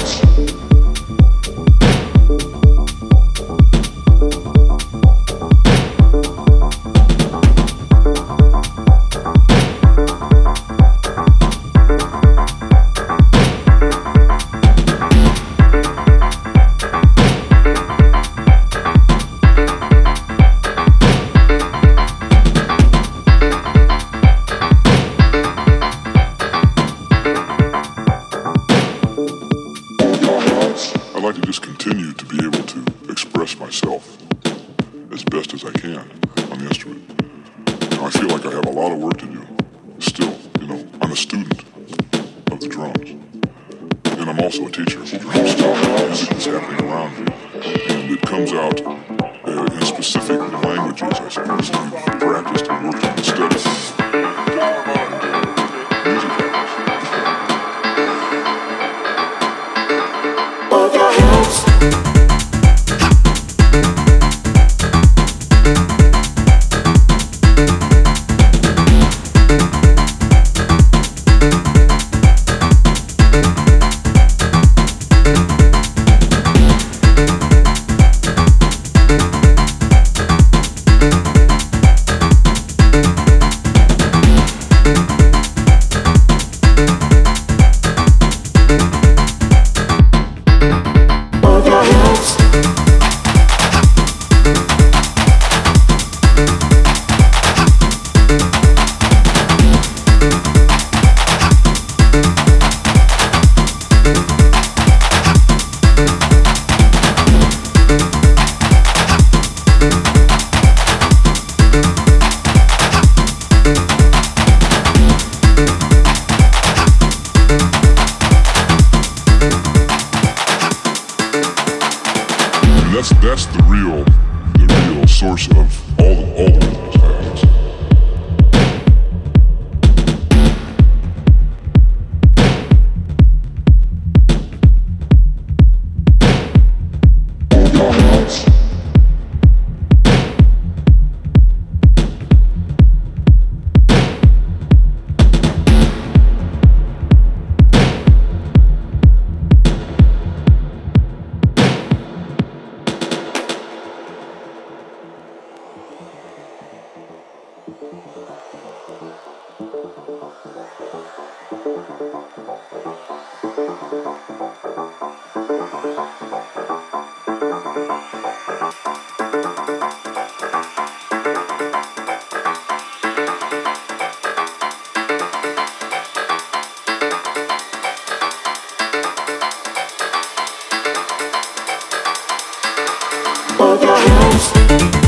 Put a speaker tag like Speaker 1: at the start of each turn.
Speaker 1: I'd like to just continue to be able to express myself as best as I can on the instrument. I feel like I have a lot of work to do still. I'm a student of the drums. And I'm also a teacher of drums still. Music is happening around me. And it comes out in specific languages, I suppose, that you've practiced and worked on and studied. Music happens.
Speaker 2: Move your hips.
Speaker 1: That's the real source of all the rhythms violence. Move your hands.